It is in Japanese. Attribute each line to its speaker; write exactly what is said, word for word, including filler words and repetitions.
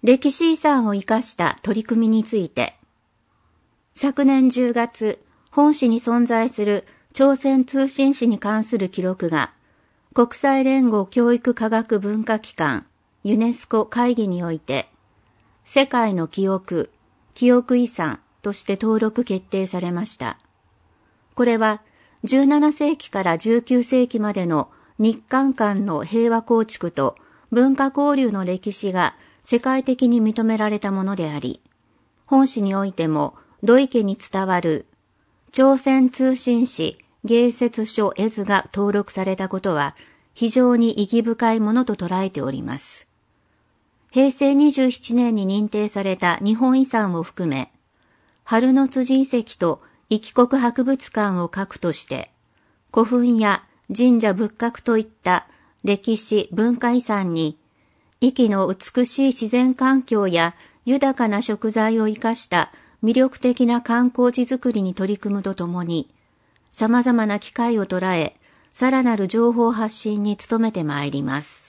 Speaker 1: 歴史遺産を生かした取り組みについて、昨年じゅうがつ、本市に存在する朝鮮通信史に関する記録が、国際連合教育科学文化機関ユネスコ会議において、世界の記憶、記憶遺産として登録決定されました。これはじゅうななせいきからじゅうきゅうせいきまでの日韓間の平和構築と文化交流の歴史が世界的に認められたものであり、本市においても土井家に伝わる朝鮮通信史芸説書絵図が登録されたことは非常に意義深いものと捉えております。へいせいにじゅうななねんに認定された日本遺産を含め、春の辻遺跡と壱岐国博物館を核として、古墳や神社仏閣といった歴史文化遺産に、壱岐の美しい自然環境や豊かな食材を生かした魅力的な観光地づくりに取り組むとともに、様々な機会を捉え、さらなる情報発信に努めてまいります。